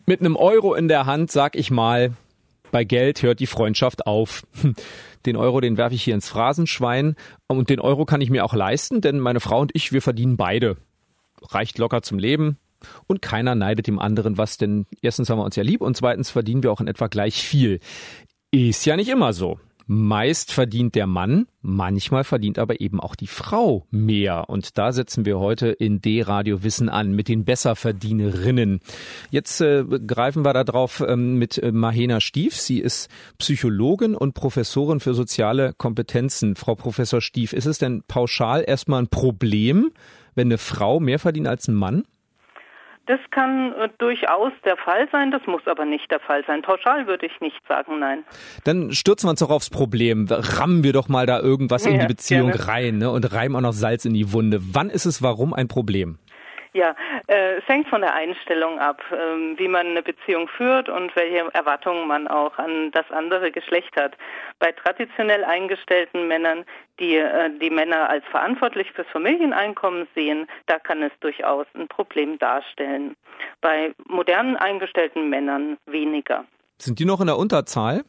Mit einem Euro in der Hand, sag ich mal, bei Geld hört die Freundschaft auf. Den Euro, den werfe ich hier ins Phrasenschwein. Und den Euro kann ich mir auch leisten, denn meine Frau und ich, wir verdienen beide. Reicht locker zum Leben. Und keiner neidet dem anderen was, denn erstens haben wir uns ja lieb und zweitens verdienen wir auch in etwa gleich viel. Ist ja nicht immer so. Meist verdient der Mann, manchmal verdient aber eben auch die Frau mehr. Und da setzen wir heute in D-Radio Wissen an mit den Besserverdienerinnen. Jetzt greifen wir da drauf mit Mahena Stief. Sie ist Psychologin und Professorin für soziale Kompetenzen. Frau Professor Stief, ist es denn pauschal erstmal ein Problem, wenn eine Frau mehr verdient als ein Mann? Das kann durchaus der Fall sein, das muss aber nicht der Fall sein. Pauschal würde ich nicht sagen, nein. Dann stürzen wir uns doch aufs Problem. Rammen wir doch mal da irgendwas in die Beziehung rein, ne, und reiben auch noch Salz in die Wunde. Wann ist es warum ein Problem? Ja, es hängt von der Einstellung ab, wie man eine Beziehung führt und welche Erwartungen man auch an das andere Geschlecht hat. Bei traditionell eingestellten Männern, die die Männer als verantwortlich fürs Familieneinkommen sehen, da kann es durchaus ein Problem darstellen. Bei modern eingestellten Männern weniger. Sind die noch in der Unterzahl?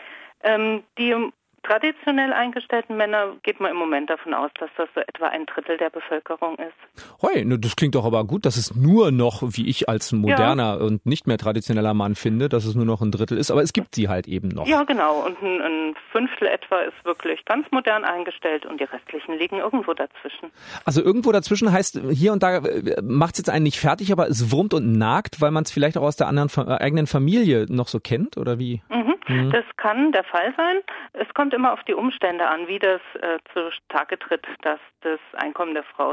Die traditionell eingestellten Männer geht man im Moment davon aus, dass das so etwa 1/3 der Bevölkerung ist. Hoi, das klingt doch aber gut, dass es nur noch, wie ich als moderner und nicht mehr traditioneller Mann finde, dass es nur noch 1/3 ist, aber es gibt sie halt eben noch. Ja, genau, und ein Fünftel etwa ist wirklich ganz modern eingestellt und die restlichen liegen irgendwo dazwischen. Also irgendwo dazwischen heißt, hier und da macht es jetzt einen nicht fertig, aber es wurmt und nagt, weil man es vielleicht auch aus der eigenen Familie noch so kennt, oder wie? Das kann der Fall sein. Es kommt immer auf die Umstände an, wie das zutage tritt, dass das Einkommen der Frau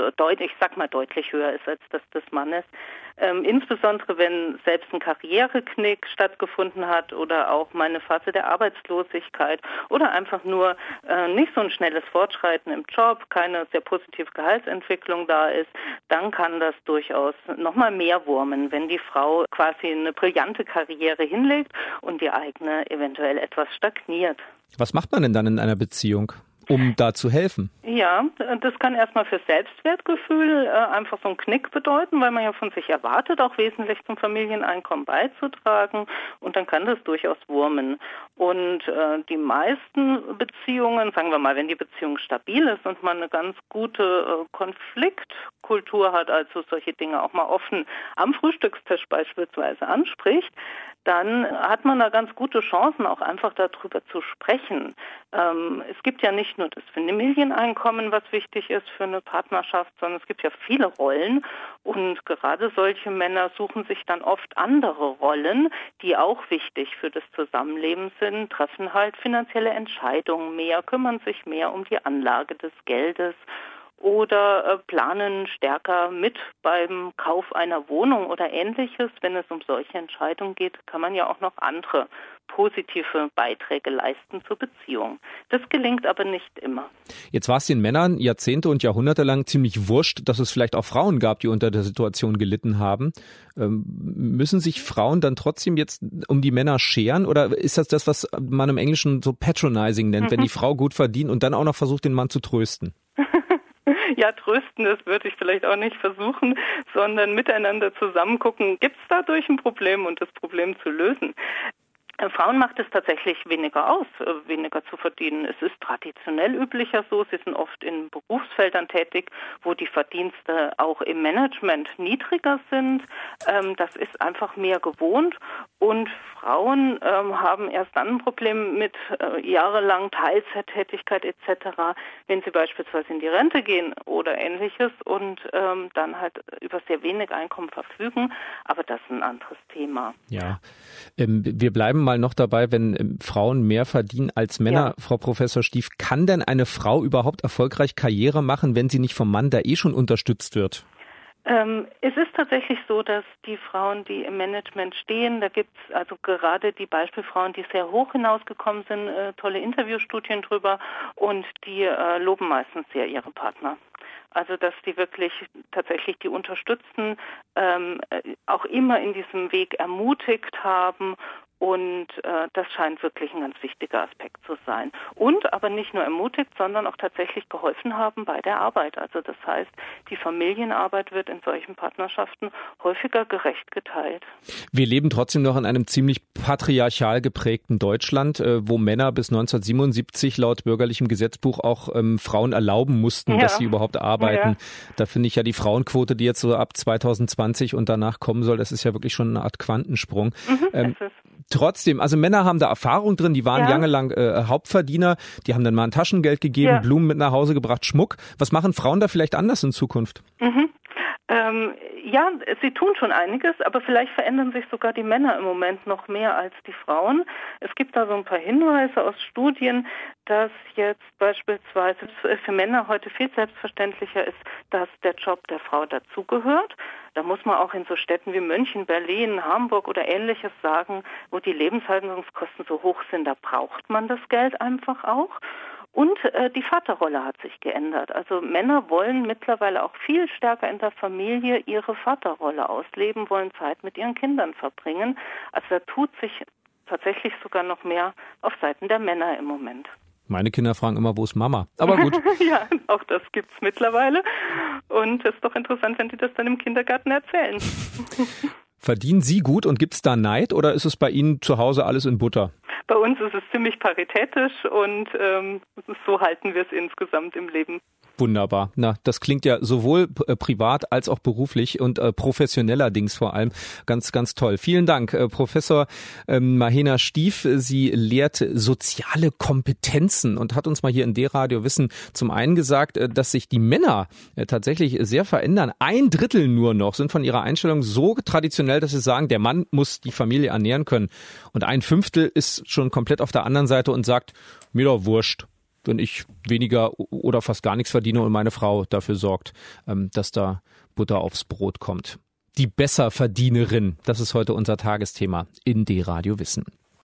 deutlich höher ist als das des Mannes. Insbesondere wenn selbst ein Karriereknick stattgefunden hat oder auch mal eine Phase der Arbeitslosigkeit oder einfach nur nicht so ein schnelles Fortschreiten im Job, keine sehr positive Gehaltsentwicklung da ist, dann kann das durchaus nochmal mehr wurmen, wenn die Frau quasi eine brillante Karriere hinlegt und die eigene eventuell etwas stagniert. Was macht man denn dann in einer Beziehung, um da zu helfen? Ja, das kann erstmal für Selbstwertgefühl einfach so einen Knick bedeuten, weil man ja von sich erwartet, auch wesentlich zum Familieneinkommen beizutragen, und dann kann das durchaus wurmen. Und die meisten Beziehungen, sagen wir mal, wenn die Beziehung stabil ist und man eine ganz gute Konfliktkultur hat, also solche Dinge auch mal offen am Frühstückstisch beispielsweise anspricht, dann hat man da ganz gute Chancen, auch einfach darüber zu sprechen. Es gibt ja nicht nur das Familieneinkommen, was wichtig ist für eine Partnerschaft, sondern es gibt ja viele Rollen, und gerade solche Männer suchen sich dann oft andere Rollen, die auch wichtig für das Zusammenleben sind, treffen halt finanzielle Entscheidungen mehr, kümmern sich mehr um die Anlage des Geldes oder planen stärker mit beim Kauf einer Wohnung oder Ähnliches. Wenn es um solche Entscheidungen geht, kann man ja auch noch andere positive Beiträge leisten zur Beziehung. Das gelingt aber nicht immer. Jetzt war es den Männern Jahrzehnte und Jahrhunderte lang ziemlich wurscht, dass es vielleicht auch Frauen gab, die unter der Situation gelitten haben. Müssen sich Frauen dann trotzdem jetzt um die Männer scheren, oder ist das, was man im Englischen so patronizing nennt, wenn die Frau gut verdient und dann auch noch versucht, den Mann zu trösten? Ja, trösten, das würde ich vielleicht auch nicht versuchen, sondern miteinander zusammen gucken, gibt es dadurch ein Problem und das Problem zu lösen. Frauen macht es tatsächlich weniger aus, weniger zu verdienen. Es ist traditionell üblicher so, sie sind oft in Berufsfeldern tätig, wo die Verdienste auch im Management niedriger sind. Das ist einfach mehr gewohnt, und Frauen haben erst dann ein Problem mit jahrelang Teilzeittätigkeit etc., wenn sie beispielsweise in die Rente gehen oder Ähnliches und dann halt über sehr wenig Einkommen verfügen. Aber das ist ein anderes Thema. Ja, wir bleiben mal noch dabei, wenn Frauen mehr verdienen als Männer. Ja. Frau Professor Stief, kann denn eine Frau überhaupt erfolgreich Karriere machen, wenn sie nicht vom Mann da schon unterstützt wird? Es ist tatsächlich so, dass die Frauen, die im Management stehen, da gibt es also gerade die Beispielfrauen, die sehr hoch hinausgekommen sind, tolle Interviewstudien drüber, und die loben meistens sehr ihre Partner. Also dass die wirklich tatsächlich die Unterstützten auch immer in diesem Weg ermutigt haben Und das scheint wirklich ein ganz wichtiger Aspekt zu sein. Und aber nicht nur ermutigt, sondern auch tatsächlich geholfen haben bei der Arbeit. Also das heißt, die Familienarbeit wird in solchen Partnerschaften häufiger gerecht geteilt. Wir leben trotzdem noch in einem ziemlich patriarchal geprägten Deutschland, wo Männer bis 1977 laut bürgerlichem Gesetzbuch auch Frauen erlauben mussten, dass sie überhaupt arbeiten. Ja. Da finde ich ja die Frauenquote, die jetzt so ab 2020 und danach kommen soll, das ist ja wirklich schon eine Art Quantensprung. Trotzdem, also Männer haben da Erfahrung drin, die waren jahrelang Hauptverdiener, die haben dann mal ein Taschengeld gegeben, Blumen mit nach Hause gebracht, Schmuck. Was machen Frauen da vielleicht anders in Zukunft? Ja, sie tun schon einiges, aber vielleicht verändern sich sogar die Männer im Moment noch mehr als die Frauen. Es gibt da so ein paar Hinweise aus Studien, dass jetzt beispielsweise für Männer heute viel selbstverständlicher ist, dass der Job der Frau dazugehört. Da muss man auch in so Städten wie München, Berlin, Hamburg oder Ähnliches sagen, wo die Lebenshaltungskosten so hoch sind, da braucht man das Geld einfach auch. Und die Vaterrolle hat sich geändert. Also Männer wollen mittlerweile auch viel stärker in der Familie ihre Vaterrolle ausleben, wollen Zeit mit ihren Kindern verbringen. Also da tut sich tatsächlich sogar noch mehr auf Seiten der Männer im Moment. Meine Kinder fragen immer, wo ist Mama? Aber gut. Ja, auch das gibt's mittlerweile. Und es ist doch interessant, wenn die das dann im Kindergarten erzählen. Verdienen Sie gut und gibt's da Neid oder ist es bei Ihnen zu Hause alles in Butter? Bei uns ist es ziemlich paritätisch und so halten wir es insgesamt im Leben. Wunderbar. Na, das klingt ja sowohl privat als auch beruflich und professionellerdings vor allem ganz, ganz toll. Vielen Dank, Professor Mahena Stief. Sie lehrt soziale Kompetenzen und hat uns mal hier in D-Radio Wissen zum einen gesagt, dass sich die Männer tatsächlich sehr verändern. 1/3 nur noch sind von ihrer Einstellung so traditionell, dass sie sagen, der Mann muss die Familie ernähren können. Und 1/5 ist schon komplett auf der anderen Seite und sagt, mir doch wurscht, wenn ich weniger oder fast gar nichts verdiene und meine Frau dafür sorgt, dass da Butter aufs Brot kommt. Die Besserverdienerin, das ist heute unser Tagesthema in D-Radio Wissen.